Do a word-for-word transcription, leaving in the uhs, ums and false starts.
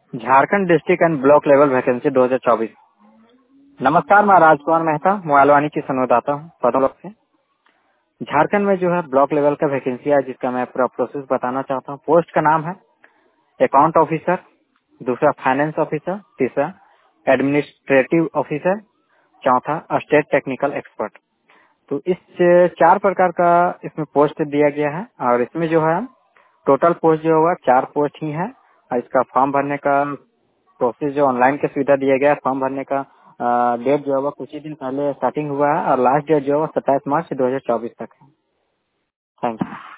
Jharkhand district and block level vacancy दो हज़ार चौबीस। नमस्कार, मैं राजकुमार मेहता मोबाइलवानी की संवाददाता हूँ पदोलक से। झारखंड में जो है ब्लॉक लेवल का वैकेंसी है, जिसका मैं पूरा प्रोसेस बताना चाहता हूँ। पोस्ट का नाम है अकाउंट ऑफिसर, दूसरा फाइनेंस ऑफिसर, तीसरा एडमिनिस्ट्रेटिव ऑफिसर, चौथा स्टेट टेक्निकल एक्सपर्ट। तो इस चार प्रकार का इसमें पोस्ट दिया गया है और इसमें जो है टोटल पोस्ट जो होगा चार पोस्ट ही है। और इसका फॉर्म भरने का प्रोसेस जो ऑनलाइन की सुविधा दिया गया है, फॉर्म भरने का डेट जो होगा कुछ ही दिन पहले स्टार्टिंग हुआ है और लास्ट डेट जो होगा सत्ताईस मार्च दो हजार चौबीस तक है। Thank you.